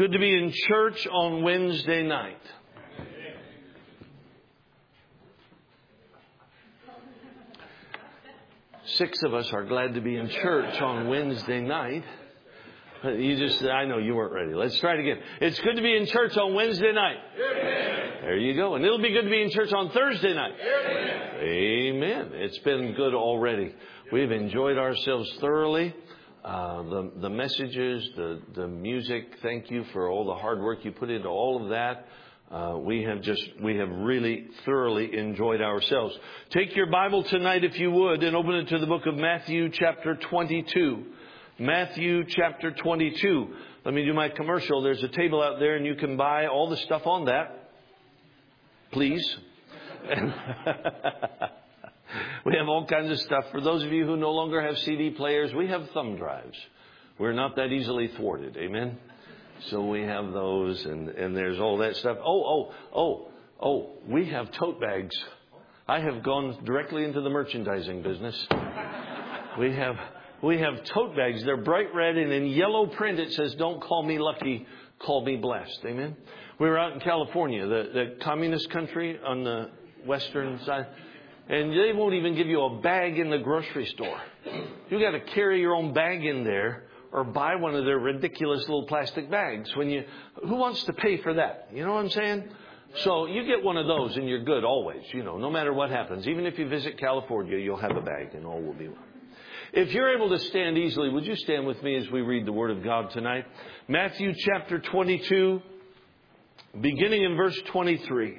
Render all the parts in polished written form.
good to be in church on Wednesday night. Six of us are glad to be in church on Wednesday night. I know you weren't ready. Let's try it again. It's good to be in church on Wednesday night. Amen. There you go. And it'll be good to be in church on Thursday night. Amen. Amen. It's been good already. We've enjoyed ourselves thoroughly. The messages, the music. Thank you for all the hard work you put into all of that. We have really thoroughly enjoyed ourselves. Take your Bible tonight, if you would, and open it to the book of Matthew chapter 22. Matthew chapter 22. Let me do my commercial. There's a table out there and you can buy all the stuff on that. Please. We have all kinds of stuff. For those of you who no longer have CD players, we have thumb drives. We're not that easily thwarted. Amen. So we have those and there's all that stuff. We have tote bags. I have gone directly into the merchandising business. We have tote bags. They're bright red and in yellow print it says, "Don't call me lucky, call me blessed." Amen. We were out in California, the communist country on the western side. And they won't even give you a bag in the grocery store. You got to carry your own bag in there or buy one of their ridiculous little plastic bags. Who wants to pay for that? You know what I'm saying? So you get one of those and you're good always, no matter what happens. Even if you visit California, you'll have a bag and all will be well. If you're able to stand easily, would you stand with me as we read the Word of God tonight? Matthew chapter 22, beginning in verse 23.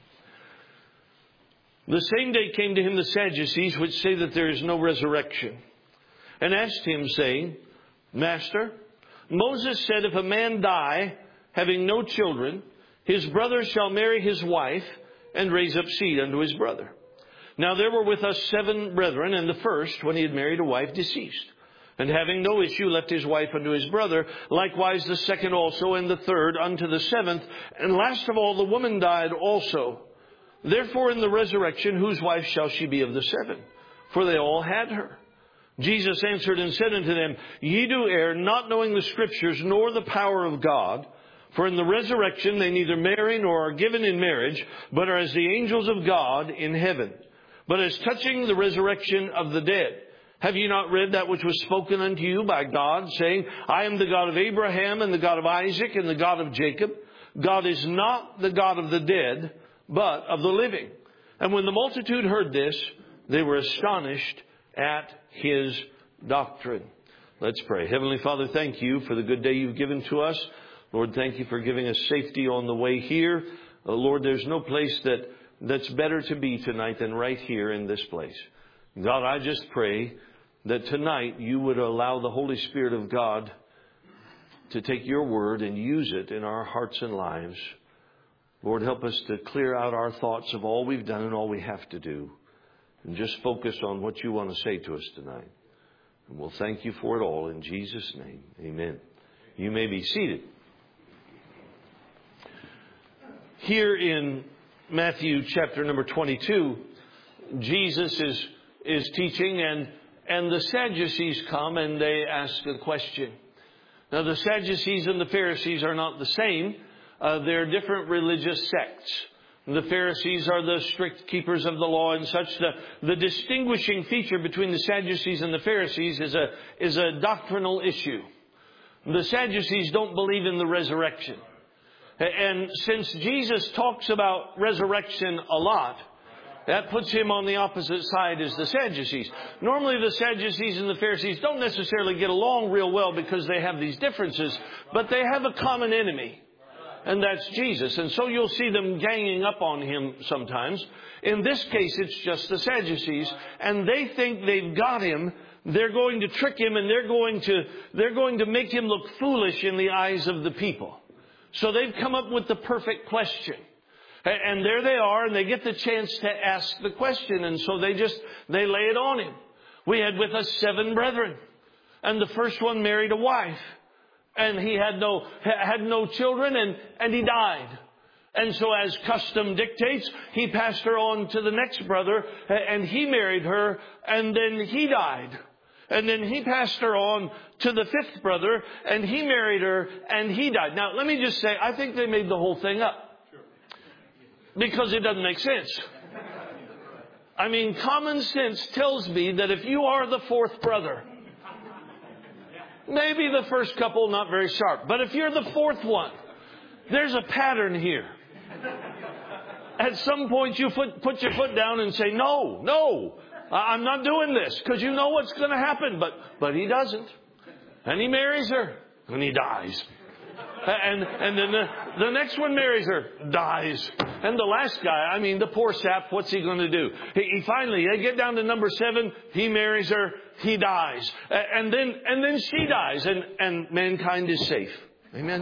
The same day came to him the Sadducees, which say that there is no resurrection, and asked him, saying, "Master, Moses said, if a man die, having no children, his brother shall marry his wife and raise up seed unto his brother. Now there were with us 7 brethren, and the first, when he had married a wife, deceased. And having no issue, left his wife unto his brother. Likewise the second also, and the third unto the 7th. And last of all, the woman died also. Therefore in the resurrection, whose wife shall she be of the 7? For they all had her. Jesus answered and said unto them, Ye do err, not knowing the Scriptures, nor the power of God. For in the resurrection they neither marry nor are given in marriage, but are as the angels of God in heaven. But as touching the resurrection of the dead, have ye not read that which was spoken unto you by God, saying, I am the God of Abraham and the God of Isaac and the God of Jacob. God is not the God of the dead, but of the living. And when the multitude heard this, they were astonished at his doctrine. Let's pray. Heavenly Father, thank you for the good day you've given to us. Lord, thank you for giving us safety on the way here. Lord, there's no place that's better to be tonight than right here in this place. God, I just pray that tonight you would allow the Holy Spirit of God to take your word and use it in our hearts and lives. Lord, help us to clear out our thoughts of all we've done and all we have to do, and just focus on what you want to say to us tonight. And we'll thank you for it all in Jesus' name. Amen. You may be seated. Here in Matthew chapter number 22, Jesus is teaching, and the Sadducees come and they ask a question. Now, the Sadducees and the Pharisees are not the same. They're different religious sects. The Pharisees are the strict keepers of the law and such. The distinguishing feature between the Sadducees and the Pharisees is a doctrinal issue. The Sadducees don't believe in the resurrection. And since Jesus talks about resurrection a lot, that puts him on the opposite side as the Sadducees. Normally the Sadducees and the Pharisees don't necessarily get along real well because they have these differences, but they have a common enemy, and that's Jesus. And so you'll see them ganging up on him sometimes. In this case, it's just the Sadducees, and they think they've got him. They're going to trick him, and they're going to make him look foolish in the eyes of the people. So they've come up with the perfect question. And there they are, and they get the chance to ask the question. And so they lay it on him. We had with us 7 brethren. And the first one married a wife. And he had no children, and he died. And so as custom dictates, he passed her on to the next brother, and he married her, and then he died. And then he passed her on to the fifth brother, and he married her, and he died. Now, let me just say, I think they made the whole thing up. Because it doesn't make sense. I mean, common sense tells me that if you are the fourth brother, maybe the first couple not very sharp, but if you're the fourth one, there's a pattern here. At some point you put your foot down and say, no, I'm not doing this, because you know what's going to happen. But he doesn't. And he marries her, and he dies. And then the next one marries her, dies. And the last guy, I mean, the poor sap, what's he going to do? He finally, they get down to number 7, he marries her, he dies. And then she dies, and mankind is safe. Amen?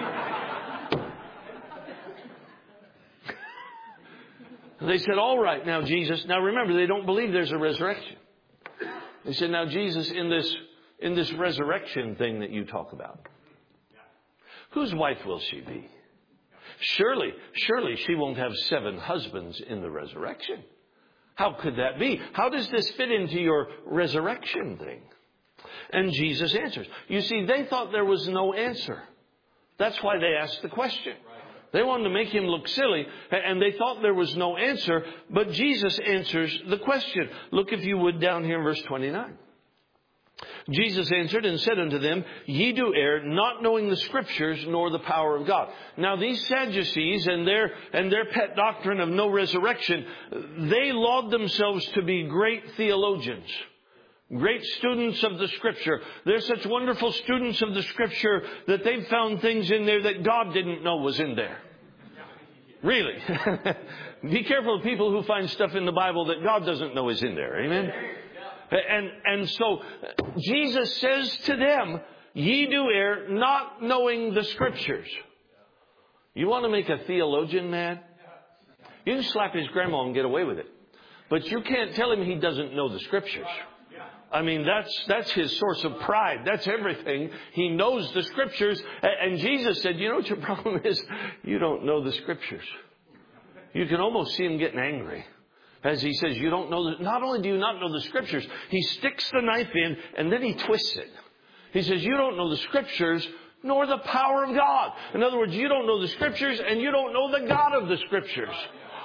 They said, all right, now Jesus, now remember, they don't believe there's a resurrection. They said, now Jesus, in this resurrection thing that you talk about, whose wife will she be? Surely she won't have 7 husbands in the resurrection. How could that be? How does this fit into your resurrection thing? And Jesus answers. You see, they thought there was no answer. That's why they asked the question. They wanted to make him look silly, and they thought there was no answer, but Jesus answers the question. Look, if you would, down here in verse 29. Jesus answered and said unto them, Ye do err, not knowing the Scriptures nor the power of God. Now these Sadducees and their pet doctrine of no resurrection, they laud themselves to be great theologians, great students of the Scripture. They're such wonderful students of the Scripture that they've found things in there that God didn't know was in there. Really. Be careful of people who find stuff in the Bible that God doesn't know is in there. Amen? And so Jesus says to them, Ye do err, not knowing the Scriptures. You want to make a theologian mad? You can slap his grandma and get away with it. But you can't tell him he doesn't know the Scriptures. I mean, that's his source of pride. That's everything. He knows the Scriptures. And Jesus said, you know what your problem is? You don't know the Scriptures. You can almost see him getting angry. As he says, you don't know, not only do you not know the Scriptures, he sticks the knife in and then he twists it. He says, you don't know the Scriptures nor the power of God. In other words, you don't know the Scriptures and you don't know the God of the Scriptures.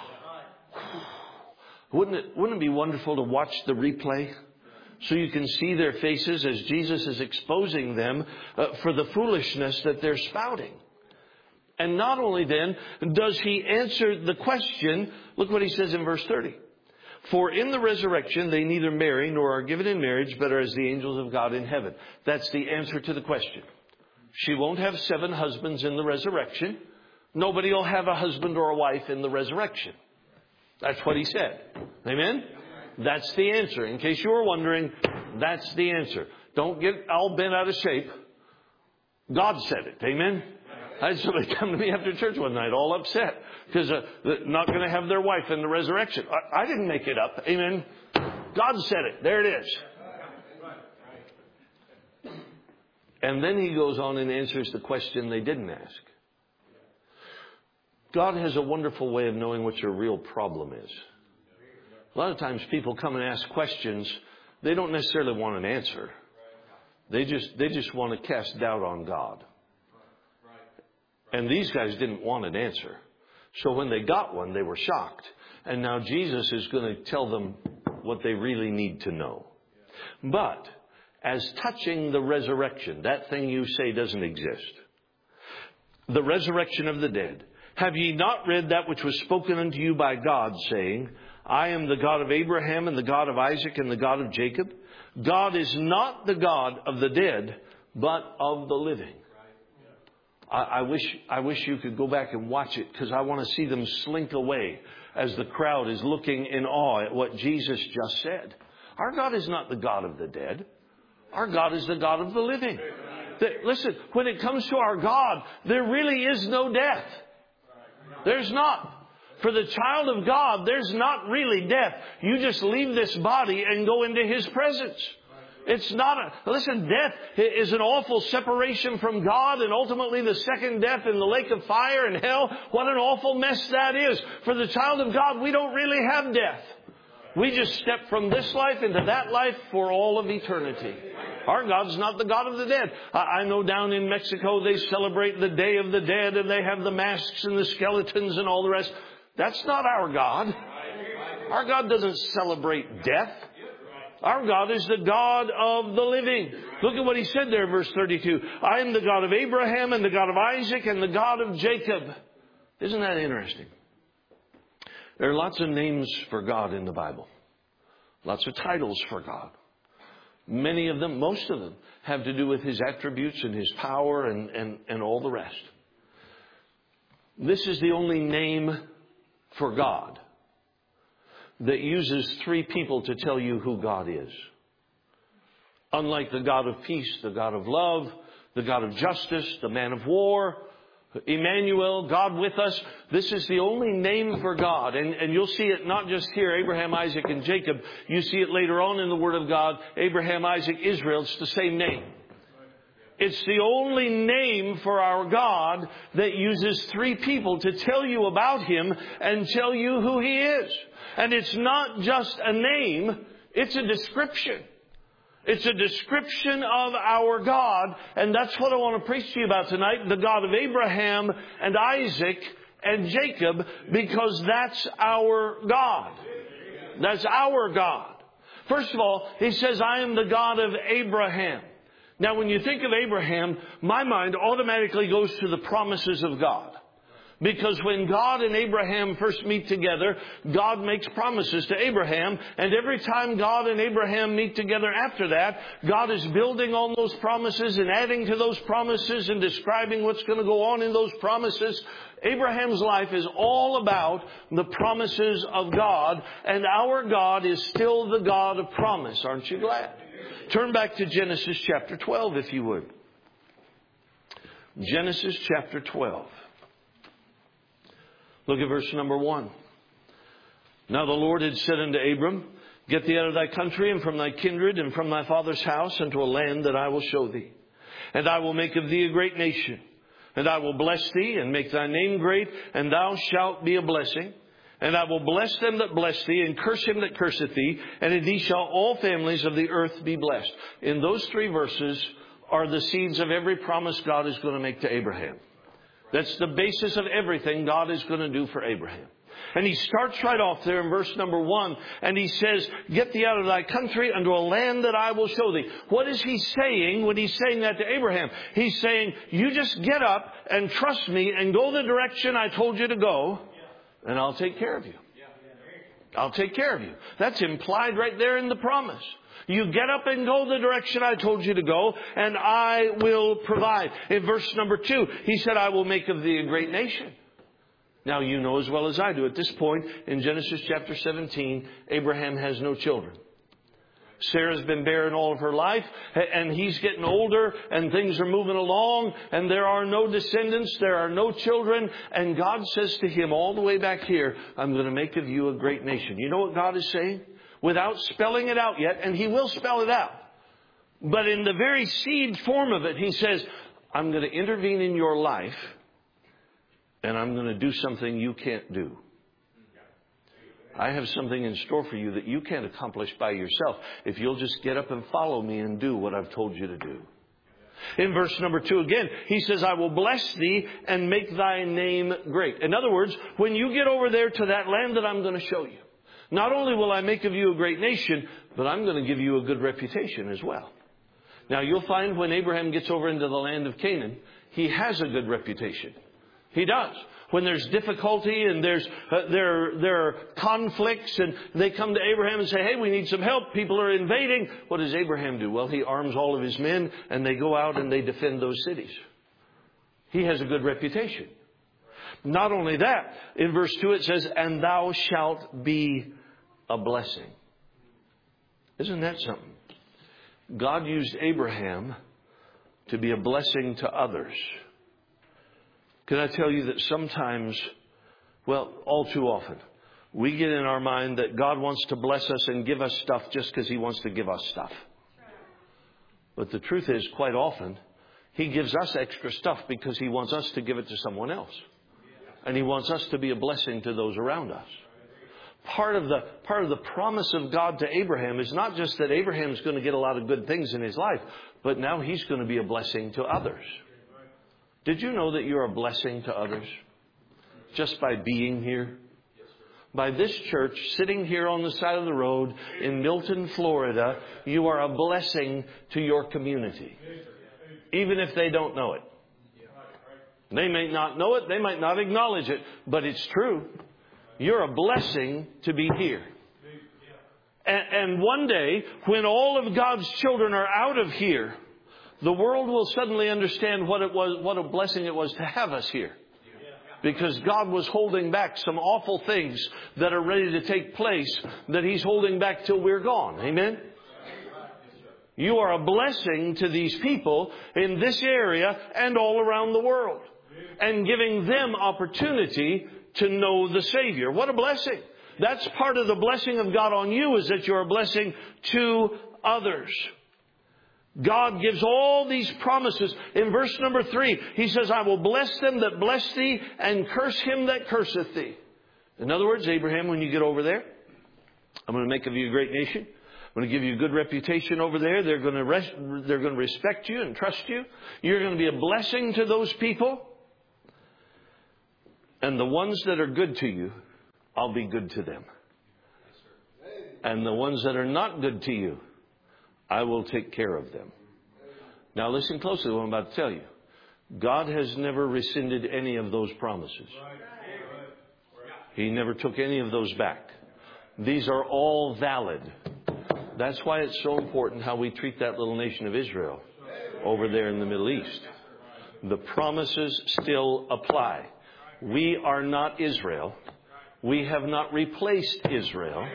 Wouldn't it be wonderful to watch the replay? So you can see their faces as Jesus is exposing them for the foolishness that they're spouting. And not only then does he answer the question, look what he says in verse 30. For in the resurrection they neither marry nor are given in marriage, but are as the angels of God in heaven. That's the answer to the question. She won't have 7 husbands in the resurrection. Nobody will have a husband or a wife in the resurrection. That's what he said. Amen? That's the answer. In case you were wondering, that's the answer. Don't get all bent out of shape. God said it. Amen? I had somebody come to me after church one night all upset because they're not going to have their wife in the resurrection. I didn't make it up. Amen? God said it. There it is. And then he goes on and answers the question they didn't ask. God has a wonderful way of knowing what your real problem is. A lot of times people come and ask questions. They don't necessarily want an answer. They just want to cast doubt on God. And these guys didn't want an answer. So when they got one, they were shocked. And now Jesus is going to tell them what they really need to know. But as touching the resurrection, that thing you say doesn't exist. The resurrection of the dead. Have ye not read that which was spoken unto you by God, saying, I am the God of Abraham and the God of Isaac and the God of Jacob? God is not the God of the dead, but of the living. I wish you could go back and watch it, because I want to see them slink away as the crowd is looking in awe at what Jesus just said. Our God is not the God of the dead. Our God is the God of the living. Listen, when it comes to our God, there really is no death. There's not. For the child of God, there's not really death. You just leave this body and go into His presence. It's not listen, death is an awful separation from God, and ultimately the second death in the lake of fire and hell. What an awful mess that is. For the child of God, we don't really have death. We just step from this life into that life for all of eternity. Our God's not the God of the dead. I know down in Mexico they celebrate the Day of the Dead and they have the masks and the skeletons and all the rest. That's not our God. Our God doesn't celebrate death. Our God is the God of the living. Look at what He said there in verse 32. I am the God of Abraham and the God of Isaac and the God of Jacob. Isn't that interesting? There are lots of names for God in the Bible. Lots of titles for God. Many of them, most of them, have to do with His attributes and His power and all the rest. This is the only name for God that uses three people to tell you who God is. Unlike the God of peace, the God of love, the God of justice, the man of war, Emmanuel, God with us. This is the only name for God. And you'll see it not just here, Abraham, Isaac, and Jacob. You see it later on in the Word of God, Abraham, Isaac, Israel. It's the same name. It's the only name for our God that uses three people to tell you about Him and tell you who He is. And it's not just a name, it's a description. It's a description of our God, and that's what I want to preach to you about tonight, the God of Abraham and Isaac and Jacob, because that's our God. That's our God. First of all, He says, I am the God of Abraham. Now, when you think of Abraham, my mind automatically goes to the promises of God. Because when God and Abraham first meet together, God makes promises to Abraham. And every time God and Abraham meet together after that, God is building on those promises and adding to those promises and describing what's going to go on in those promises. Abraham's life is all about the promises of God. And our God is still the God of promise. Aren't you glad? Turn back to Genesis chapter 12, if you would. Genesis chapter 12. Look at verse number 1. Now the Lord had said unto Abram, Get thee out of thy country and from thy kindred and from thy father's house unto a land that I will show thee. And I will make of thee a great nation. And I will bless thee and make thy name great, and thou shalt be a blessing. And I will bless them that bless thee, and curse him that curseth thee. And in thee shall all families of the earth be blessed. In those three verses are the seeds of every promise God is going to make to Abraham. That's the basis of everything God is going to do for Abraham. And He starts right off there in verse number 1. And He says, Get thee out of thy country unto a land that I will show thee. What is He saying when He's saying that to Abraham? He's saying, you just get up and trust me and go the direction I told you to go. And I'll take care of you. I'll take care of you. That's implied right there in the promise. You get up and go the direction I told you to go, and I will provide. In verse number 2, He said, I will make of thee a great nation. Now you know as well as I do, at this point in Genesis chapter 17, Abraham has no children. Sarah's been barren all of her life, and he's getting older, and things are moving along, and there are no descendants, there are no children, and God says to him all the way back here, I'm going to make of you a great nation. You know what God is saying? Without spelling it out yet, and He will spell it out. But in the very seed form of it, He says, I'm going to intervene in your life, and I'm going to do something you can't do. I have something in store for you that you can't accomplish by yourself if you'll just get up and follow me and do what I've told you to do. In verse number 2 again, He says, I will bless thee and make thy name great. In other words, when you get over there to that land that I'm going to show you, not only will I make of you a great nation, but I'm going to give you a good reputation as well. Now you'll find when Abraham gets over into the land of Canaan, he has a good reputation. He does. When there's difficulty and there are conflicts and they come to Abraham and say, hey, we need some help. People are invading. What does Abraham do? Well, he arms all of his men and they go out and they defend those cities. He has a good reputation. Not only that, in verse 2 it says, and thou shalt be a blessing. Isn't that something? God used Abraham to be a blessing to others. Can I tell you that sometimes, well, all too often, we get in our mind that God wants to bless us and give us stuff just because He wants to give us stuff. But the truth is, quite often, He gives us extra stuff because He wants us to give it to someone else. And He wants us to be a blessing to those around us. part of the promise of God to Abraham is not just that Abraham's going to get a lot of good things in his life, but now he's going to be a blessing to others. Did you know that you're a blessing to others just by being here? By this church sitting here on the side of the road in Milton, Florida, you are a blessing to your community, even if they don't know it. They may not know it, they might not acknowledge it, but it's true. You're a blessing to be here. And one day, when all of God's children are out of here, the world will suddenly understand what a blessing it was to have us here. Because God was holding back some awful things that are ready to take place that He's holding back till we're gone. Amen? You are a blessing to these people in this area and all around the world. And giving them opportunity to know the Savior. What a blessing. That's part of the blessing of God on you, is that you're a blessing to others. God gives all these promises. In verse number 3, He says, I will bless them that bless thee and curse him that curseth thee. In other words, Abraham, when you get over there, I'm going to make of you a great nation. I'm going to give you a good reputation over there. They're going to respect you and trust you. You're going to be a blessing to those people. And the ones that are good to you, I'll be good to them. And the ones that are not good to you, I will take care of them. Now listen closely to what I'm about to tell you. God has never rescinded any of those promises. He never took any of those back. These are all valid. That's why it's so important how we treat that little nation of Israel over there in the Middle East. The promises still apply. We are not Israel. We have not replaced Israel.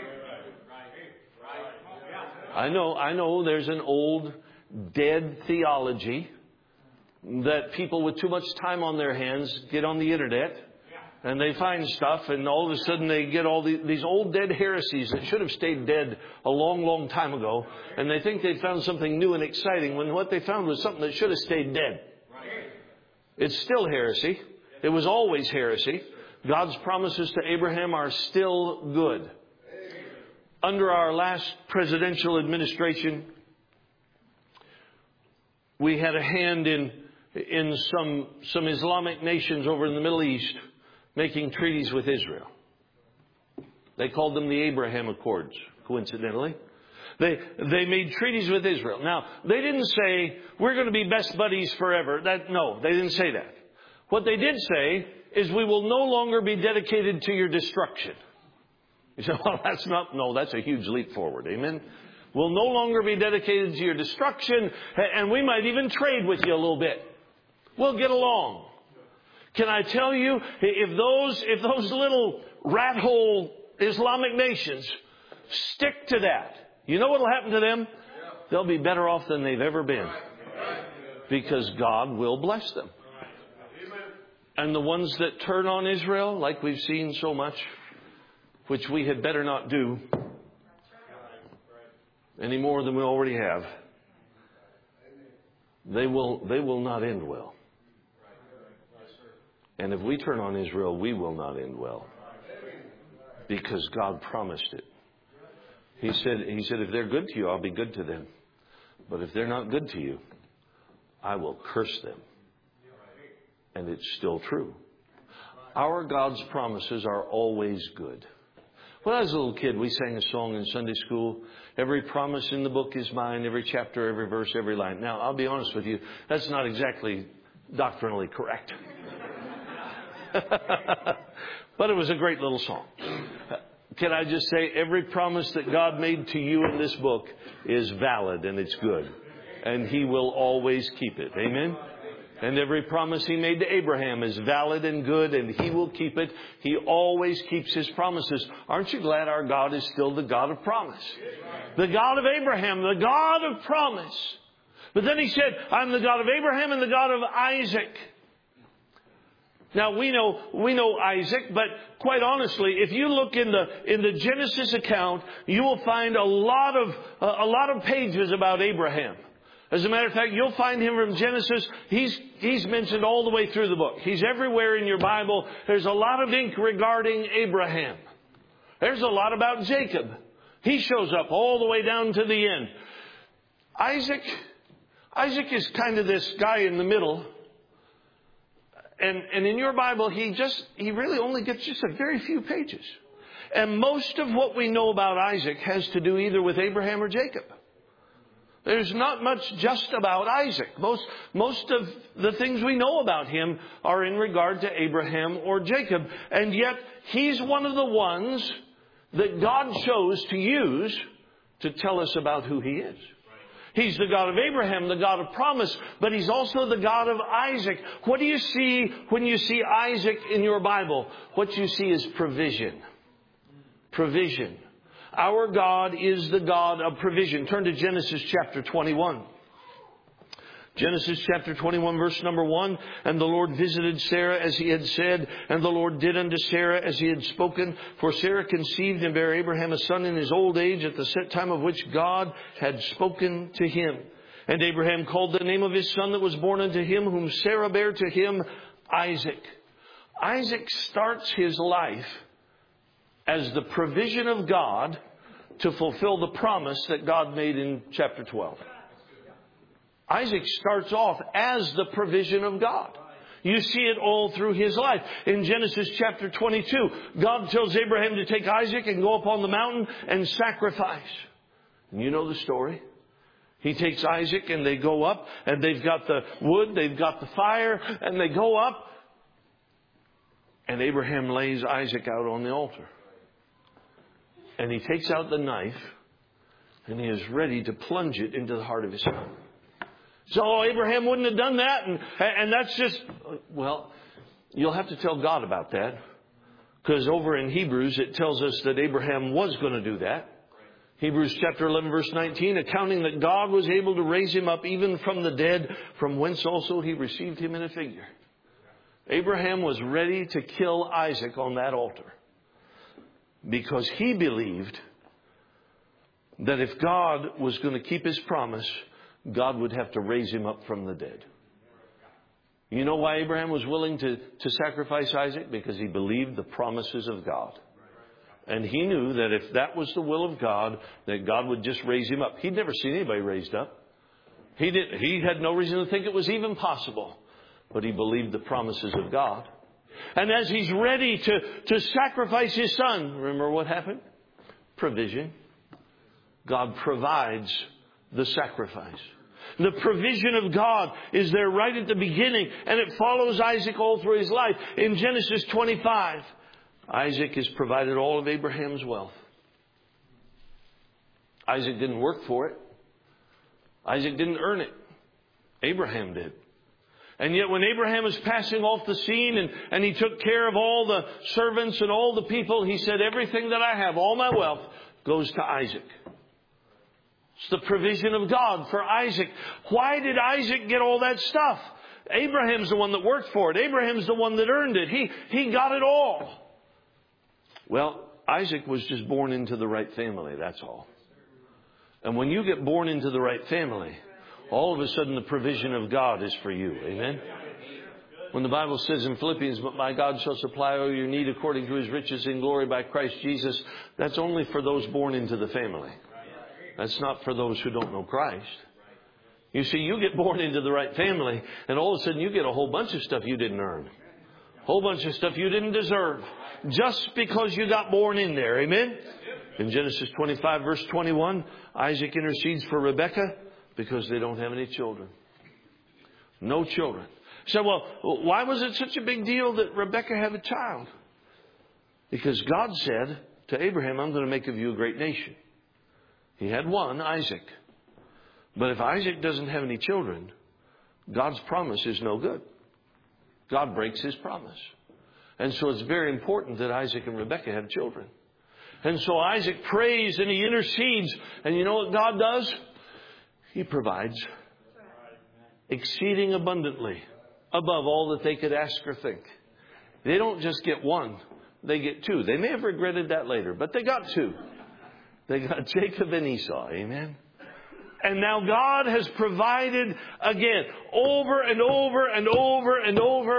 I know there's an old, dead theology that people with too much time on their hands get on the internet and they find stuff, and all of a sudden they get all these old dead heresies that should have stayed dead a long, long time ago, and they think they found something new and exciting when what they found was something that should have stayed dead. It's still heresy. It was always heresy. God's promises to Abraham are still good. Under our last presidential administration, we had a hand in some Islamic nations over in the Middle East making treaties with Israel. They called them the Abraham Accords, coincidentally. They made treaties with Israel. Now, they didn't say, we're going to be best buddies forever. No, they didn't say that. What they did say is, we will no longer be dedicated to your destruction. You say, well, that's a huge leap forward. Amen. We'll no longer be dedicated to your destruction, and we might even trade with you a little bit. We'll get along. Can I tell you, if those little rat hole Islamic nations stick to that, you know what will happen to them? They'll be better off than they've ever been. Because God will bless them. And the ones that turn on Israel, like we've seen so much, which we had better not do any more than we already have, they will not end well. And if we turn on Israel, we will not end well. Because God promised it. He said, if they're good to you, I'll be good to them. But if they're not good to you, I will curse them. And it's still true. Our God's promises are always good. When I was a little kid, we sang a song in Sunday school. Every promise in the book is mine, every chapter, every verse, every line. Now, I'll be honest with you, that's not exactly doctrinally correct. But it was a great little song. Can I just say, every promise that God made to you in this book is valid and it's good. And He will always keep it. Amen? And every promise He made to Abraham is valid and good, and He will keep it. He always keeps His promises. Aren't you glad our God is still the God of promise? The God of Abraham, the God of promise. But then He said, I'm the God of Abraham and the God of Isaac. Now we know Isaac, but quite honestly, if you look in the Genesis account, you will find a lot of pages about Abraham. As a matter of fact, you'll find him from Genesis. He's mentioned all the way through the book. He's everywhere in your Bible. There's a lot of ink regarding Abraham. There's a lot about Jacob. He shows up all the way down to the end. Isaac is kind of this guy in the middle. And in your Bible, he really only gets just a very few pages. And most of what we know about Isaac has to do either with Abraham or Jacob. There's not much just about Isaac. Most of the things we know about him are in regard to Abraham or Jacob. And yet, he's one of the ones that God chose to use to tell us about who he is. He's the God of Abraham, the God of promise, but he's also the God of Isaac. What do you see when you see Isaac in your Bible? What you see is provision. Provision. Our God is the God of provision. Turn to Genesis chapter 21. Genesis chapter 21 verse number 1. And the Lord visited Sarah as he had said, and the Lord did unto Sarah as he had spoken. For Sarah conceived and bare Abraham a son in his old age, at the set time of which God had spoken to him. And Abraham called the name of his son that was born unto him, whom Sarah bare to him, Isaac. Isaac starts his life as the provision of God to fulfill the promise that God made in chapter 12. Isaac starts off as the provision of God. You see it all through his life. In Genesis chapter 22, God tells Abraham to take Isaac and go up on the mountain and sacrifice. And you know the story. He takes Isaac and they go up and they've got the wood, they've got the fire, and they go up. And Abraham lays Isaac out on the altar. And he takes out the knife and he is ready to plunge it into the heart of his son. So Abraham wouldn't have done that. And that's just, well, you'll have to tell God about that. Because over in Hebrews, it tells us that Abraham was going to do that. Hebrews chapter 11, verse 19, accounting that God was able to raise him up even from the dead, from whence also he received him in a figure. Abraham was ready to kill Isaac on that altar. Because he believed that if God was going to keep his promise, God would have to raise him up from the dead. You know why Abraham was willing to sacrifice Isaac? Because he believed the promises of God. And he knew that if that was the will of God, that God would just raise him up. He'd never seen anybody raised up. He had no reason to think it was even possible. But he believed the promises of God. And as he's ready to sacrifice his son, remember what happened? Provision. God provides the sacrifice. The provision of God is there right at the beginning, and it follows Isaac all through his life. In Genesis 25, Isaac has provided all of Abraham's wealth. Isaac didn't work for it. Isaac didn't earn it. Abraham did. And yet when Abraham was passing off the scene and he took care of all the servants and all the people, he said, everything that I have, all my wealth, goes to Isaac. It's the provision of God for Isaac. Why did Isaac get all that stuff? Abraham's the one that worked for it. Abraham's the one that earned it. He got it all. Well, Isaac was just born into the right family, that's all. And when you get born into the right family, all of a sudden the provision of God is for you. Amen? When the Bible says in Philippians, but my God shall supply all your need according to his riches in glory by Christ Jesus, that's only for those born into the family. That's not for those who don't know Christ. You see, you get born into the right family, and all of a sudden you get a whole bunch of stuff you didn't earn. A whole bunch of stuff you didn't deserve. Just because you got born in there. Amen? In Genesis 25, verse 21, Isaac intercedes for Rebekah because they don't have any children. No children. So, well, why was it such a big deal that Rebekah had a child? Because God said to Abraham, I'm going to make of you a great nation. He had one, Isaac. But if Isaac doesn't have any children, God's promise is no good. God breaks his promise. And so it's very important that Isaac and Rebekah have children. And so Isaac prays and he intercedes. And you know what God does? He provides exceeding abundantly above all that they could ask or think. They don't just get one. They get two. They may have regretted that later, but they got two. They got Jacob and Esau. Amen. And now God has provided again, over and over and over and over.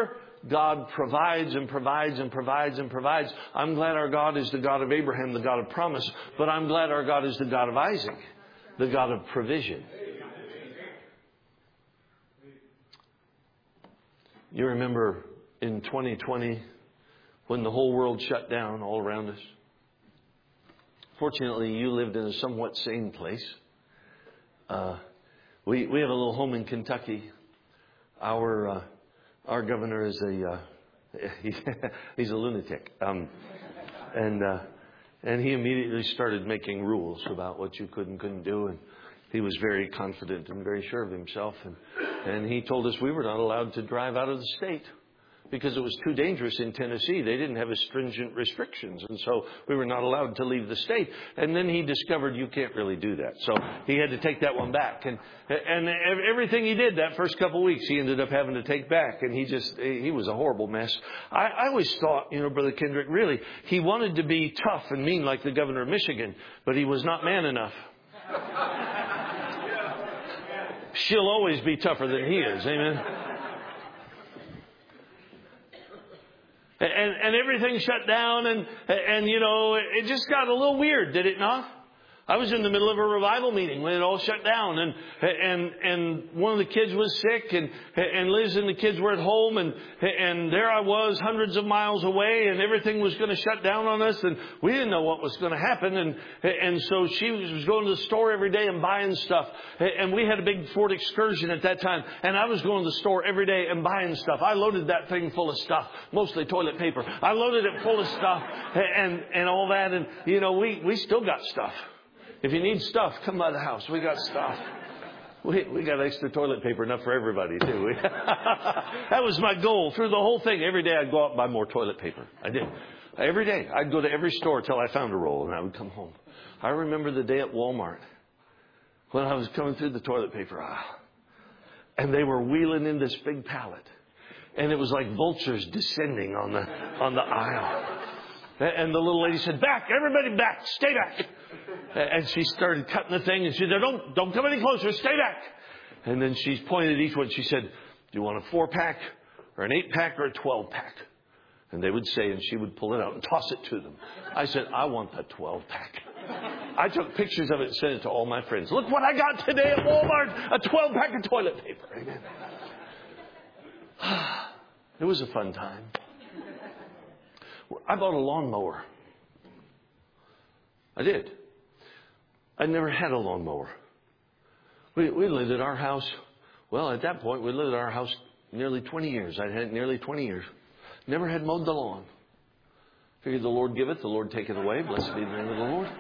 God provides and provides and provides and provides. I'm glad our God is the God of Abraham, the God of promise. But I'm glad our God is the God of Isaac, the God of provision. You remember in 2020 when the whole world shut down all around us? Fortunately, you lived in a somewhat sane place. We have a little home in Kentucky. Our governor is he's a lunatic, and he immediately started making rules about what you could and couldn't do, and he was very confident and very sure of himself, and he told us we were not allowed to drive out of the state because it was too dangerous in Tennessee. They didn't have as stringent restrictions, and so we were not allowed to leave the state. And then he discovered you can't really do that, so he had to take that one back. And everything he did that first couple of weeks, he ended up having to take back, and he was a horrible mess. I always thought, Brother Kendrick, really, he wanted to be tough and mean like the governor of Michigan, but he was not man enough. She'll always be tougher than he is. Amen. And everything shut down and it just got a little weird, did it not? I was in the middle of a revival meeting when it all shut down, and one of the kids was sick, and Liz and the kids were at home, and there I was hundreds of miles away, and everything was going to shut down on us, and we didn't know what was going to happen, and so she was going to the store every day and buying stuff, and we had a big Ford Excursion at that time, and I was going to the store every day and buying stuff. I loaded that thing full of stuff, mostly toilet paper. I loaded it full of stuff and all that, and we still got stuff. If you need stuff, come by the house. We got stuff. We got extra toilet paper, enough for everybody, too. That was my goal through the whole thing. Every day I'd go out and buy more toilet paper. I did. Every day. I'd go to every store till I found a roll, and I would come home. I remember the day at Walmart when I was coming through the toilet paper aisle, and they were wheeling in this big pallet, and it was like vultures descending on the aisle. And the little lady said, "Back, everybody back, stay back." And she started cutting the thing, and she said, don't come any closer, stay back. And then she pointed at each one. She said, "Do you want a 4-pack or an 8-pack or a 12-pack?" And they would say, and she would pull it out and toss it to them. I said, "I want the 12-pack. I took pictures of it and sent it to all my friends. "Look what I got today at Walmart, a 12-pack of toilet paper." Amen. It was a fun time. I bought a lawnmower. I did. I never had a lawnmower. We lived at our house. Well, at that point, we lived at our house nearly 20 years. I'd had it nearly 20 years. Never had mowed the lawn. Figured the Lord give it, the Lord take it away. Blessed be the name of the Lord.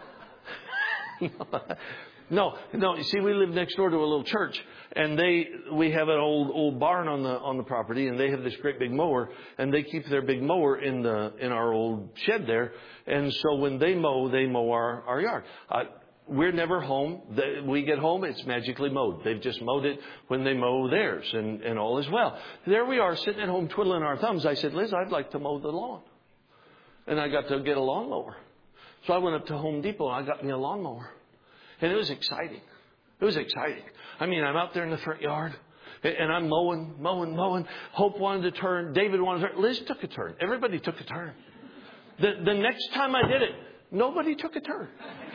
No. You see, we live next door to a little church, and we have an old barn on the property, and they have this great big mower, and they keep their big mower in our old shed there. And so when they mow our yard. We're never home. We get home, it's magically mowed. They've just mowed it when they mow theirs, and all is well. There we are sitting at home twiddling our thumbs. I said, "Liz, I'd like to mow the lawn." And I got to get a lawnmower. So I went up to Home Depot and I got me a lawnmower. And it was exciting. It was exciting. I mean, I'm out there in the front yard, and I'm mowing. Hope wanted to turn. David wanted to turn. Liz took a turn. Everybody took a turn. The next time I did it, nobody took a turn.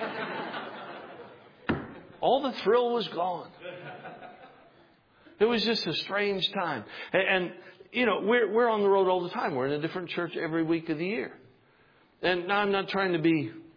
All the thrill was gone. It was just a strange time. And we're on the road all the time. We're in a different church every week of the year. And now I'm not trying to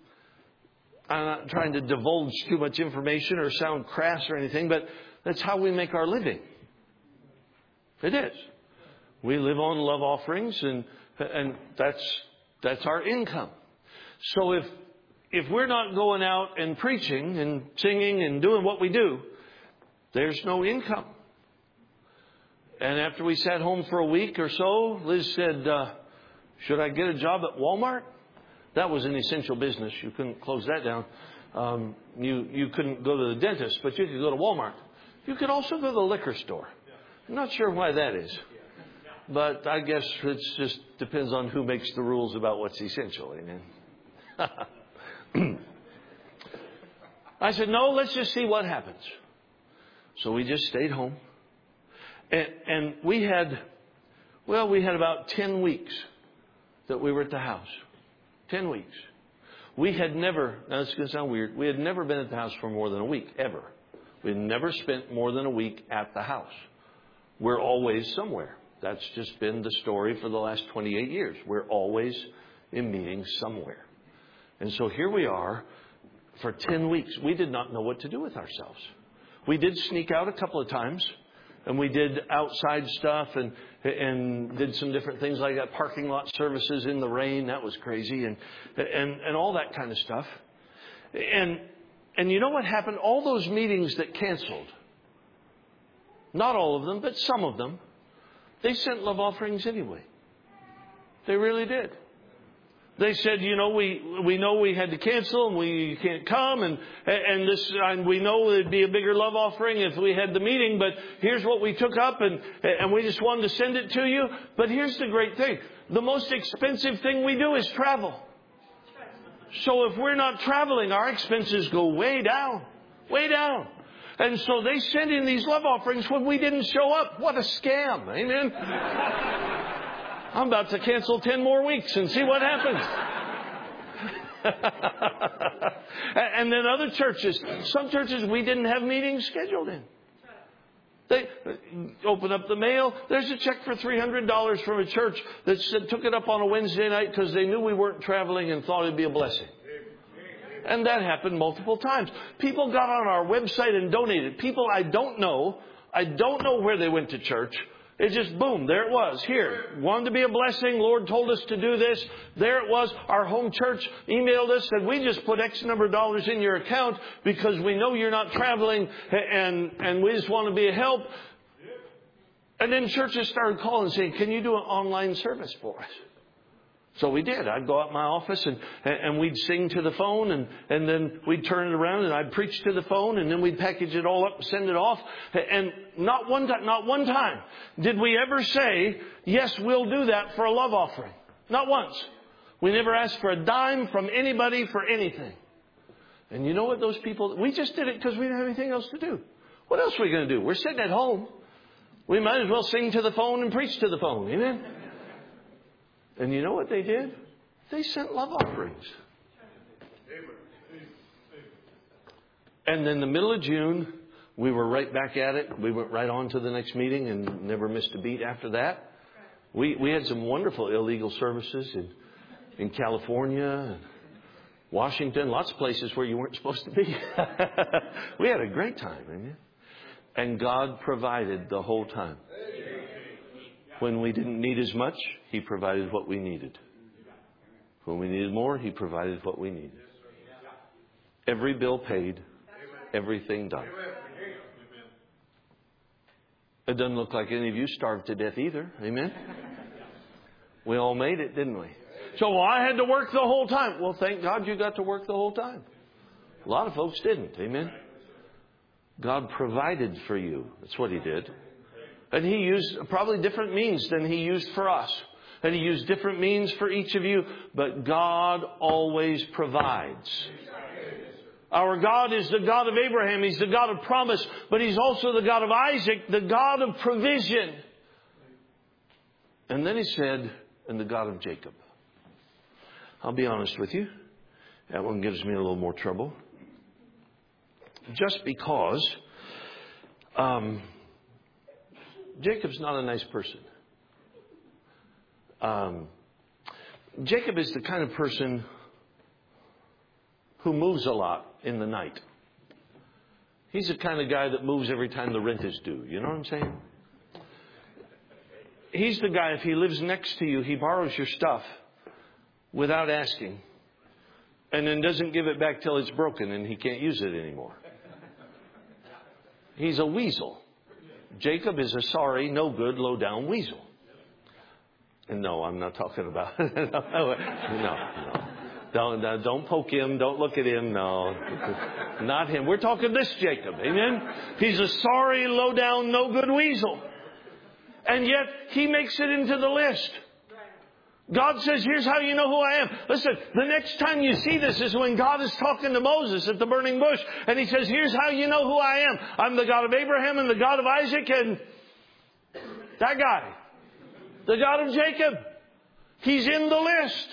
divulge too much information or sound crass or anything, but that's how we make our living. It is. We live on love offerings, and that's our income. So if we're not going out and preaching and singing and doing what we do, there's no income. And after we sat home for a week or so, Liz said, "Should I get a job at Walmart?" That was an essential business. You couldn't close that down. You couldn't go to the dentist, but you could go to Walmart. You could also go to the liquor store. I'm not sure why that is. But I guess it just depends on who makes the rules about what's essential. Amen. I said, "No, let's just see what happens." So we just stayed home. And we had Well, we had about 10 weeks that we were at the house. 10 weeks. We had never, now this is going to sound weird, we had never been at the house for more than a week, ever. We had never spent more than a week at the house. We're always somewhere. That's just been the story for the last 28 years. We're always in meetings somewhere. And so here we are for 10 weeks. We did not know what to do with ourselves. We did sneak out a couple of times. And we did outside stuff and did some different things like that. Parking lot services in the rain. That was crazy. And all that kind of stuff. And you know what happened? All those meetings that canceled. Not all of them, but some of them. They sent love offerings anyway. They really did. They said, you know, we know we had to cancel and we can't come and we know it'd be a bigger love offering if we had the meeting, but here's what we took up and we just wanted to send it to you. But here's the great thing. The most expensive thing we do is travel. So if we're not traveling, our expenses go way down, way down. And so they sent in these love offerings when we didn't show up. What a scam. Amen. I'm about to cancel 10 more weeks and see what happens. And then other churches, some churches we didn't have meetings scheduled in. They open up the mail. There's a check for $300 from a church that took it up on a Wednesday night because they knew we weren't traveling and thought it'd be a blessing. And that happened multiple times. People got on our website and donated. People I don't know where they went to church. It just, boom, there it was. Here, wanted to be a blessing. Lord told us to do this. There it was. Our home church emailed us, said, we just put X number of dollars in your account because we know you're not traveling and we just want to be a help. And then churches started calling saying, can you do an online service for us? So we did. I'd go out my office and we'd sing to the phone and then we'd turn it around and I'd preach to the phone and then we'd package it all up and send it off. And not one time did we ever say, yes, we'll do that for a love offering. Not once. We never asked for a dime from anybody for anything. And you know what those people, we just did it because we didn't have anything else to do. What else are we going to do? We're sitting at home. We might as well sing to the phone and preach to the phone. Amen? And you know what they did? They sent love offerings. And then the middle of June, we were right back at it. We went right on to the next meeting and never missed a beat after that. We had some wonderful illegal services in California and Washington, lots of places where you weren't supposed to be. We had a great time, amen? And God provided the whole time. When we didn't need as much, He provided what we needed. When we needed more, He provided what we needed. Every bill paid, everything done. It doesn't look like any of you starved to death either. Amen? We all made it, didn't we? So I had to work the whole time. Well, thank God you got to work the whole time. A lot of folks didn't. Amen? God provided for you. That's what He did. And He used probably different means than He used for us. And He used different means for each of you. But God always provides. Our God is the God of Abraham. He's the God of promise. But He's also the God of Isaac, the God of provision. And then He said, and the God of Jacob. I'll be honest with you. That one gives me a little more trouble. Just because Jacob's not a nice person. Jacob is the kind of person who moves a lot in the night. He's the kind of guy that moves every time the rent is due. You know what I'm saying? He's the guy, if he lives next to you, he borrows your stuff without asking. And then doesn't give it back till it's broken and he can't use it anymore. He's a weasel. Jacob is a sorry, no good, low down weasel. And no, I'm not talking about no. Don't poke him. Don't look at him. No, not him. We're talking this Jacob. Amen. He's a sorry, low down, no good weasel. And yet he makes it into the list. God says, here's how you know who I am. Listen, the next time you see this is when God is talking to Moses at the burning bush. And He says, here's how you know who I am. I'm the God of Abraham and the God of Isaac and that guy. The God of Jacob. He's in the list.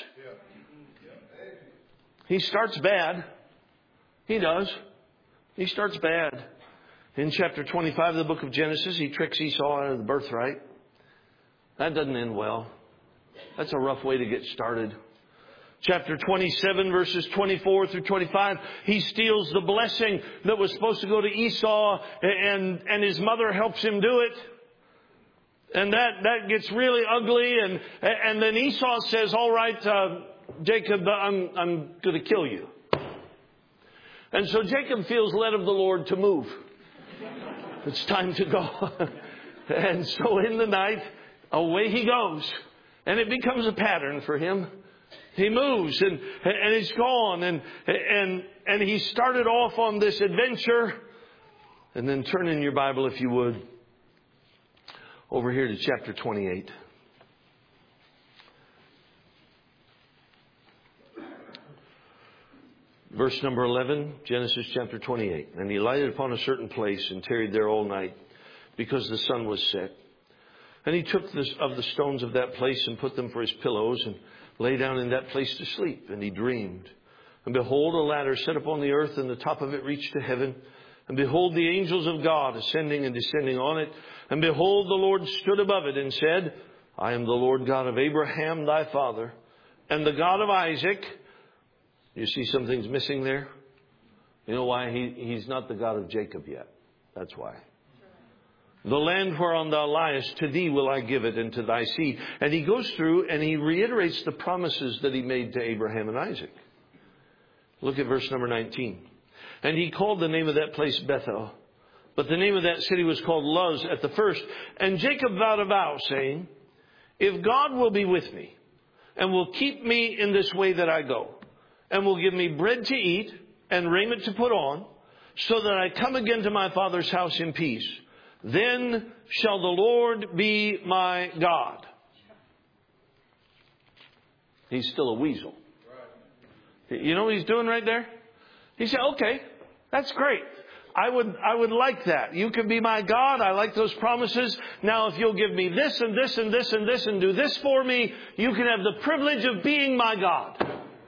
He starts bad. He does. He starts bad. In chapter 25 of the book of Genesis, he tricks Esau out of the birthright. That doesn't end well. That's a rough way to get started. Chapter 27, verses 24 through 25, he steals the blessing that was supposed to go to Esau, and his mother helps him do it. And that gets really ugly. And then Esau says, all right, Jacob, I'm going to kill you. And so Jacob feels led of the Lord to move. It's time to go. And so in the night, away he goes. And it becomes a pattern for him. He moves and he's gone. And he started off on this adventure. And then turn in your Bible, if you would, over here to chapter 28. Verse number 11, Genesis chapter 28. And he lighted upon a certain place and tarried there all night, because the sun was set. And he took of the stones of that place and put them for his pillows, and lay down in that place to sleep. And he dreamed. And behold, a ladder set upon the earth, and the top of it reached to heaven. And behold, the angels of God ascending and descending on it. And behold, the Lord stood above it and said, I am the Lord God of Abraham thy father, and the God of Isaac. You see some things missing there? You know why? He's not the God of Jacob yet. That's why. The land whereon thou liest, to thee will I give it, and to thy seed. And he goes through and he reiterates the promises that he made to Abraham and Isaac. Look at verse number 19. And he called the name of that place Bethel, but the name of that city was called Luz at the first. And Jacob vowed a vow, saying, if God will be with me, and will keep me in this way that I go, and will give me bread to eat, and raiment to put on, so that I come again to my father's house in peace, then shall the Lord be my God. He's still a weasel. You know what he's doing right there? He said, okay, that's great. I would like that. You can be my God. I like those promises. Now, if you'll give me this and this and this and this and do this for me, you can have the privilege of being my God.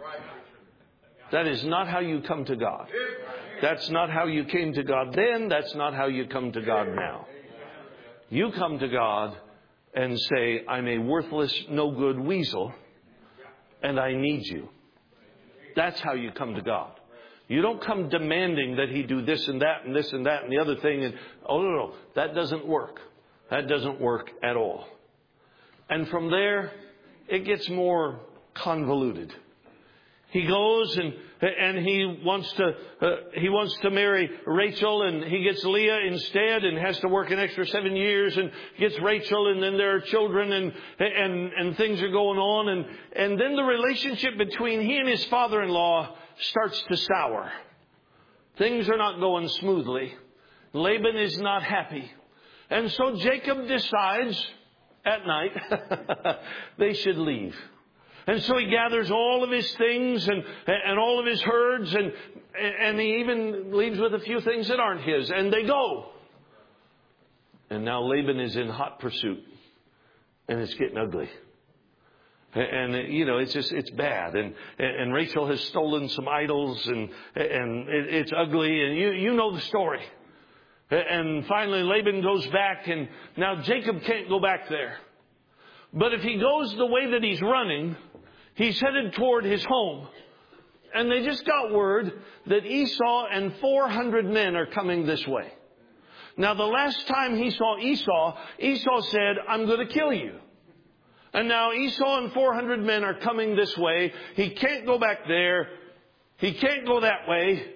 That is not how you come to God. That's not how you came to God then. That's not how you come to God now. You come to God and say, I'm a worthless, no good weasel, and I need you. That's how you come to God. You don't come demanding that he do this and that and this and that and the other thing. And no. That doesn't work. That doesn't work at all. And from there, it gets more convoluted. He goes and he wants to marry Rachel, and he gets Leah instead, and has to work an extra 7 years and gets Rachel, and then there are children and things are going on, and then the relationship between he and his father-in-law starts to sour. Things are not going smoothly. Laban is not happy. And so Jacob decides at night they should leave. And so he gathers all of his things and all of his herds, and he even leaves with a few things that aren't his, and they go. And now Laban is in hot pursuit, and it's getting ugly. And it's bad. And Rachel has stolen some idols, and it's ugly, and you know the story. And finally Laban goes back, and now Jacob can't go back there. But if he goes the way that he's running, he's headed toward his home. And they just got word that Esau and 400 men are coming this way. Now, the last time he saw Esau said, I'm going to kill you. And now Esau and 400 men are coming this way. He can't go back there. He can't go that way.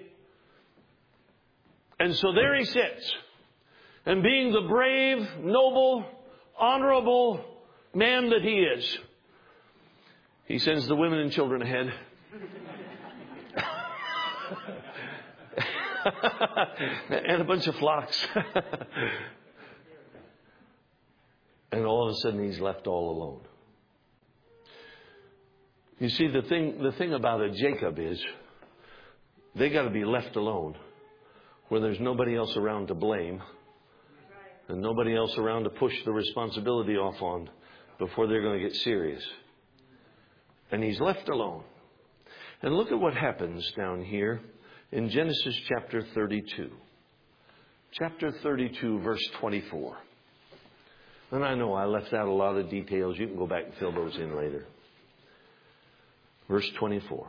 And so there he sits. And being the brave, noble, honorable man that he is, he sends the women and children ahead. And a bunch of flocks. And all of a sudden he's left all alone. You see, the thing about a Jacob is they got to be left alone where there's nobody else around to blame and nobody else around to push the responsibility off on. before they're going to get serious. And he's left alone. And look at what happens down here in Genesis chapter 32. Chapter 32, verse 24. And I know I left out a lot of details. You can go back and fill those in later. Verse 24.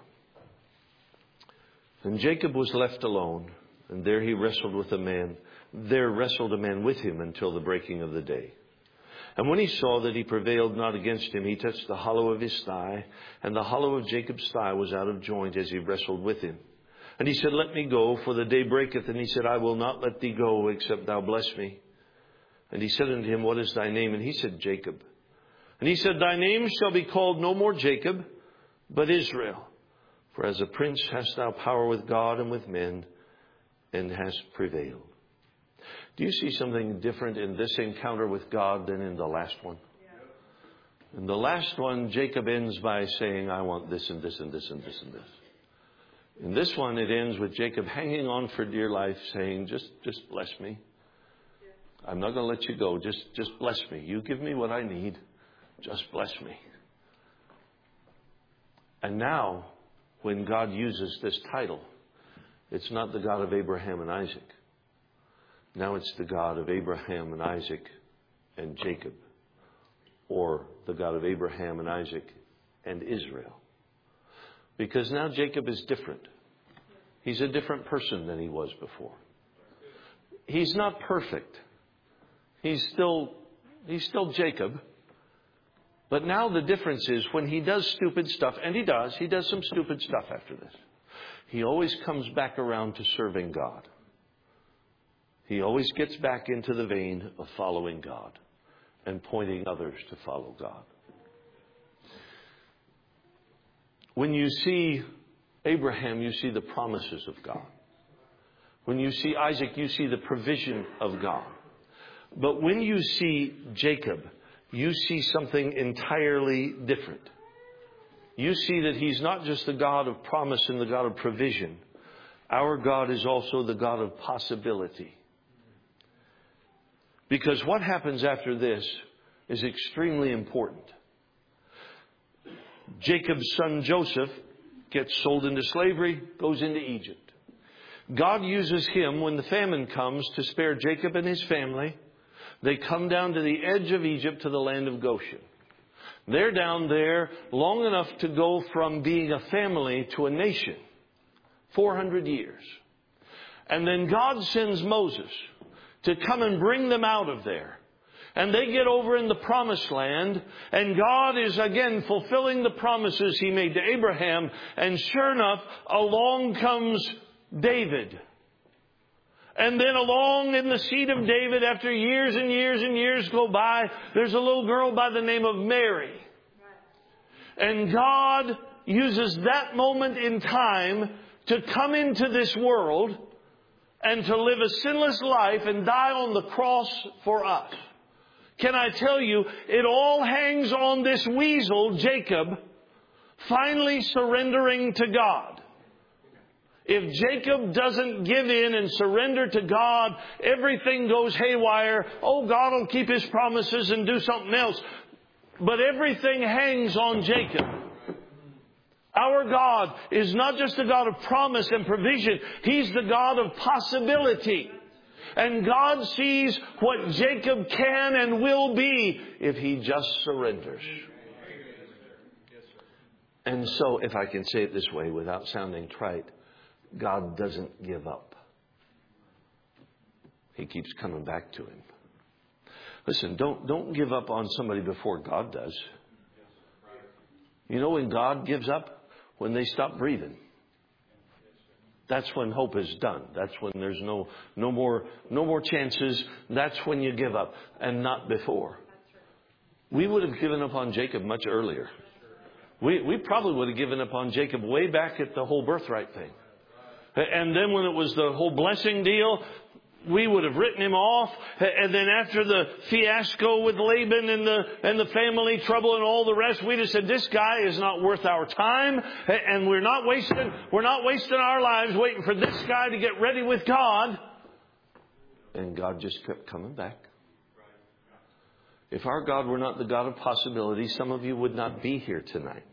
And Jacob was left alone, and there he wrestled with a man. There wrestled a man with him until the breaking of the day. And when he saw that he prevailed not against him, he touched the hollow of his thigh, and the hollow of Jacob's thigh was out of joint as he wrestled with him. And he said, Let me go, for the day breaketh. And he said, I will not let thee go, except thou bless me. And he said unto him, What is thy name? And he said, Jacob. And he said, Thy name shall be called no more Jacob, but Israel. For as a prince hast thou power with God and with men, and hast prevailed. Do you see something different in this encounter with God than in the last one? Yeah. In the last one, Jacob ends by saying, I want this and this and this and this and this. In this one, it ends with Jacob hanging on for dear life, saying, just bless me. I'm not going to let you go. Just bless me. You give me what I need. Just bless me. And now, when God uses this title, it's not the God of Abraham and Isaac. Now it's the God of Abraham and Isaac and Jacob. Or the God of Abraham and Isaac and Israel. Because now Jacob is different. He's a different person than he was before. He's not perfect. He's still Jacob. But now the difference is when he does stupid stuff, and he does some stupid stuff after this. He always comes back around to serving God. He always gets back into the vein of following God and pointing others to follow God. When you see Abraham, you see the promises of God. When you see Isaac, you see the provision of God. But when you see Jacob, you see something entirely different. You see that he's not just the God of promise and the God of provision. Our God is also the God of possibility. Because what happens after this is extremely important. Jacob's son Joseph gets sold into slavery, goes into Egypt. God uses him when the famine comes to spare Jacob and his family. They come down to the edge of Egypt to the land of Goshen. They're down there long enough to go from being a family to a nation. 400 years. And then God sends Moses to come and bring them out of there. And they get over in the promised land. And God is again fulfilling the promises he made to Abraham. And sure enough, along comes David. And then along in the seed of David, after years and years and years go by, there's a little girl by the name of Mary. And God uses that moment in time to come into this world and to live a sinless life and die on the cross for us. Can I tell you, it all hangs on this weasel, Jacob, finally surrendering to God. If Jacob doesn't give in and surrender to God, everything goes haywire. Oh, God will keep his promises and do something else. But everything hangs on Jacob. Our God is not just a God of promise and provision. He's the God of possibility. And God sees what Jacob can and will be if he just surrenders. And so, if I can say it this way without sounding trite, God doesn't give up. He keeps coming back to him. Listen, don't give up on somebody before God does. You know when God gives up? When they stop breathing. That's when hope is done. That's when there's no more chances. That's when you give up, and not before. We would have given up on Jacob much earlier. We probably would have given up on Jacob way back at the whole birthright thing. And then when it was the whole blessing deal, we would have written him off. And then after the fiasco with Laban and the family trouble and all the rest, we'd have said, this guy is not worth our time. And we're not wasting our lives waiting for this guy to get ready with God. And God just kept coming back. If our God were not the God of possibility, some of you would not be here tonight.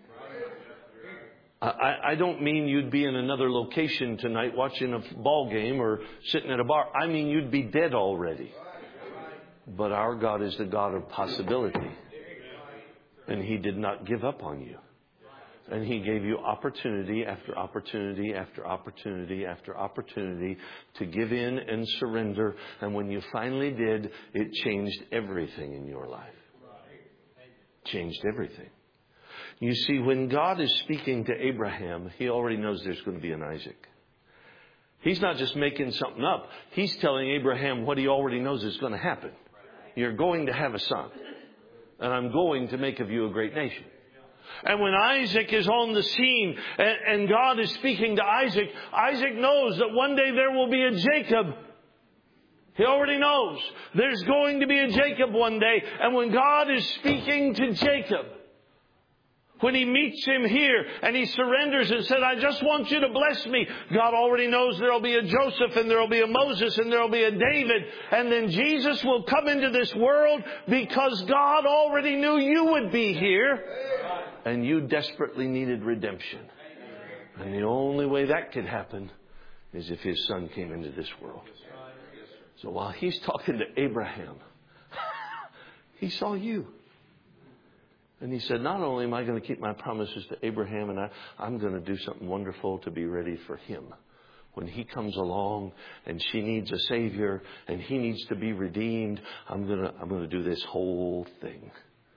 I don't mean you'd be in another location tonight watching a ball game or sitting at a bar. I mean you'd be dead already. But our God is the God of possibility. And He did not give up on you. And He gave you opportunity after opportunity after opportunity after opportunity to give in and surrender. And when you finally did, it changed everything in your life. Changed everything. You see, when God is speaking to Abraham, He already knows there's going to be an Isaac. He's not just making something up. He's telling Abraham what he already knows is going to happen. You're going to have a son. And I'm going to make of you a great nation. And when Isaac is on the scene and God is speaking to Isaac, Isaac knows that one day there will be a Jacob. He already knows there's going to be a Jacob one day. And when God is speaking to Jacob, when He meets him here and he surrenders and said, I just want you to bless me. God already knows there will be a Joseph and there will be a Moses and there will be a David. And then Jesus will come into this world because God already knew you would be here. And you desperately needed redemption. And the only way that could happen is if His Son came into this world. So while He's talking to Abraham, He saw you. And He said, not only am I going to keep my promises to Abraham, and I'm going to do something wonderful to be ready for him. When he comes along and she needs a Savior and he needs to be redeemed, I'm going to do this whole thing.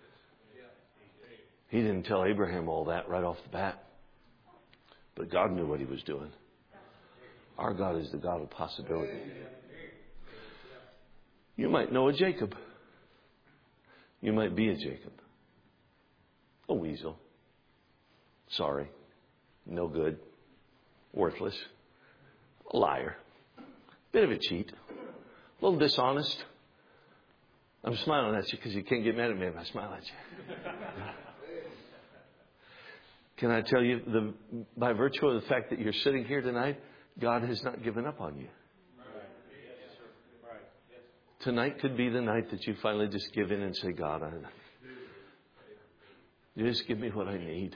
He didn't tell Abraham all that right off the bat. But God knew what He was doing. Our God is the God of possibility. You might know a Jacob. You might be a Jacob. A weasel. Sorry. No good. Worthless. A liar. Bit of a cheat. A little dishonest. I'm smiling at you because you can't get mad at me if I smile at you. Can I tell you, by virtue of the fact that you're sitting here tonight, God has not given up on you. Tonight could be the night that you finally just give in and say, God, just give me what I need.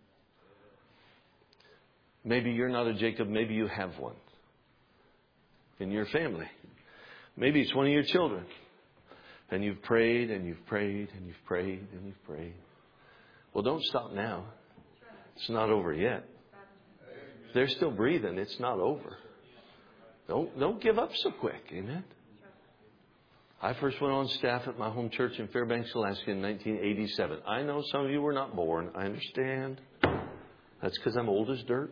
Maybe you're not a Jacob. Maybe you have one in your family. Maybe it's one of your children. And you've prayed and you've prayed and you've prayed and you've prayed. Well, don't stop now. It's not over yet. They're still breathing. It's not over. Don't give up so quick. Amen. I first went on staff at my home church in Fairbanks, Alaska in 1987. I know some of you were not born. I understand. That's because I'm old as dirt.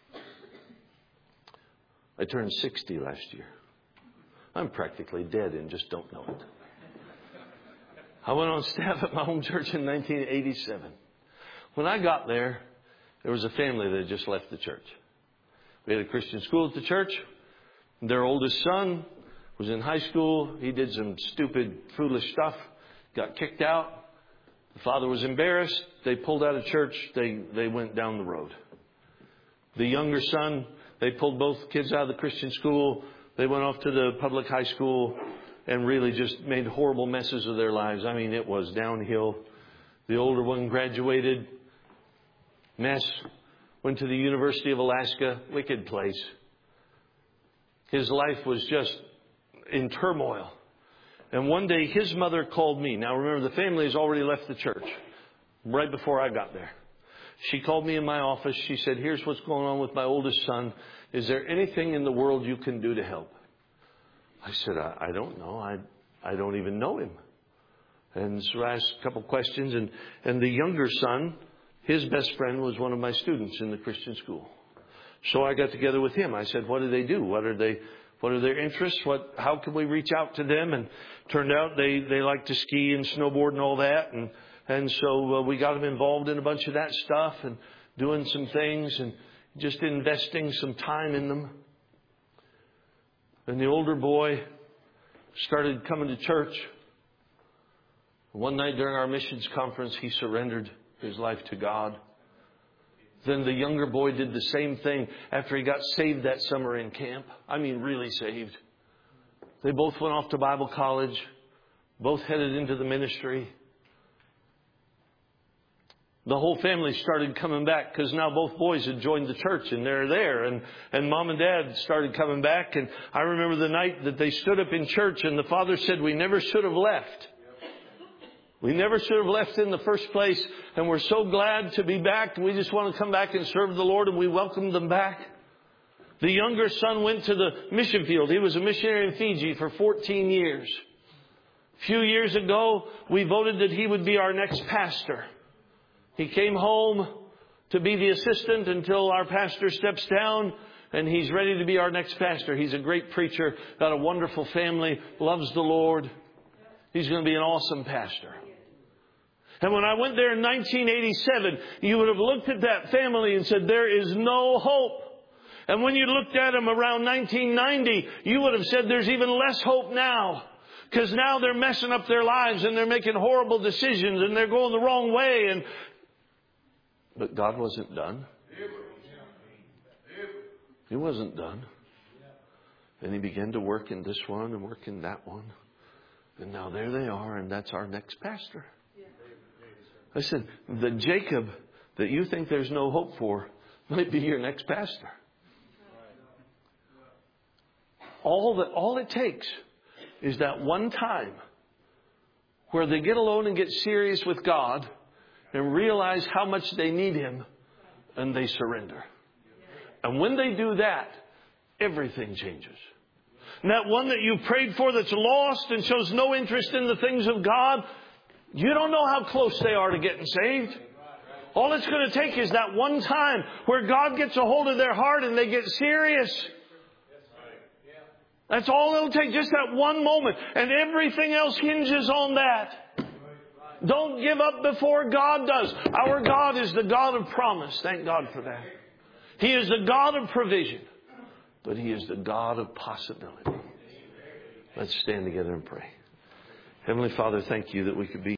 I turned 60 last year. I'm practically dead and just don't know it. I went on staff at my home church in 1987. When I got there was a family that had just left the church. We had a Christian school at the church. Their oldest son was in high school. He did some stupid, foolish stuff. Got kicked out. The father was embarrassed. They pulled out of church. They went down the road. The younger son, they pulled both kids out of the Christian school. They went off to the public high school and really just made horrible messes of their lives. I mean, it was downhill. The older one graduated. Mess. Went to the University of Alaska. Wicked place. His life was just in turmoil. And one day his mother called me. Now remember, the family has already left the church right before I got there. She called me in my office. She said, here's what's going on with my oldest son. Is there anything in the world you can do to help? I said, I don't know. I don't even know him. And so I asked a couple questions. And the younger son, his best friend was one of my students in the Christian school. So I got together with him. I said, what do they do? What are their interests? How can we reach out to them? And turned out they like to ski and snowboard and all that. And so we got them involved in a bunch of that stuff and doing some things and just investing some time in them. And the older boy started coming to church. One night during our missions conference, he surrendered his life to God. Then the younger boy did the same thing after he got saved that summer in camp. I mean, really saved. They both went off to Bible college. both headed into the ministry. The whole family started coming back because now both boys had joined the church and they're there. And Mom and Dad started coming back. And I remember the night that they stood up in church and the father said, we never should have left. We never should have left in the first place. And we're so glad to be back. We just want to come back and serve the Lord, and we welcomed them back. The younger son went to the mission field. He was a missionary in Fiji for 14 years. A few years ago, we voted that he would be our next pastor. He came home to be the assistant until our pastor steps down, and he's ready to be our next pastor. He's a great preacher, got a wonderful family, loves the Lord. He's going to be an awesome pastor. And when I went there in 1987, you would have looked at that family and said, there is no hope. And when you looked at them around 1990, you would have said there's even less hope now. Because now they're messing up their lives and they're making horrible decisions and they're going the wrong way. But God wasn't done. He wasn't done. And He began to work in this one and work in that one. And now there they are, and that's our next pastor. I said, the Jacob that you think there's no hope for might be your next pastor. All it takes is that one time where they get alone and get serious with God and realize how much they need Him, and they surrender. And when they do that, everything changes. And that one that you prayed for that's lost and shows no interest in the things of God, you don't know how close they are to getting saved. All it's going to take is that one time where God gets a hold of their heart and they get serious. That's all it'll take, just that one moment. And everything else hinges on that. Don't give up before God does. Our God is the God of promise. Thank God for that. He is the God of provision. But He is the God of possibility. Let's stand together and pray. Heavenly Father, thank You that we could be